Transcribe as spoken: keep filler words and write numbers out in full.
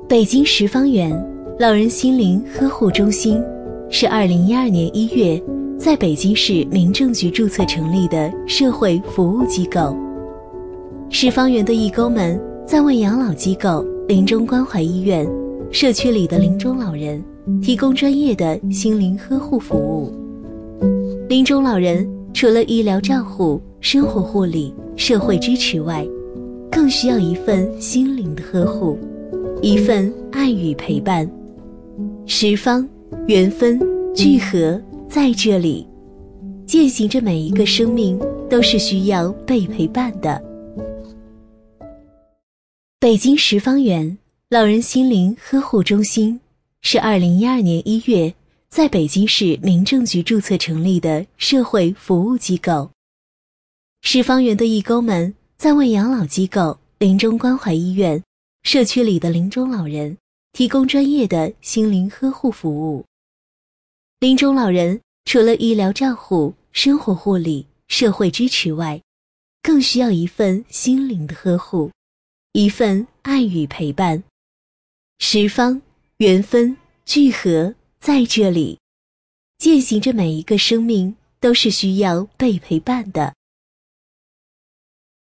北京十方园老人心灵呵护中心是二零一二年一月在北京市民政局注册成立的社会服务机构。十方园的义工们在为养老机构、临终关怀医院、社区里的临终老人提供专业的心灵呵护服务。临终老人除了医疗照护、生活护理、社会支持外，更需要一份心灵的呵护，一份爱与陪伴。十方缘分聚合在这里，践行着每一个生命都是需要被陪伴的。北京十方园老人心灵呵护中心是二零一二年一月在北京市民政局注册成立的社会服务机构。十方园的义工们在为养老机构、临终关怀医院、社区里的临终老人提供专业的心灵呵护服务。临终老人除了医疗照护、生活护理、社会支持外，更需要一份心灵的呵护，一份爱与陪伴。十方缘分聚合在这里，践行着每一个生命都是需要被陪伴的。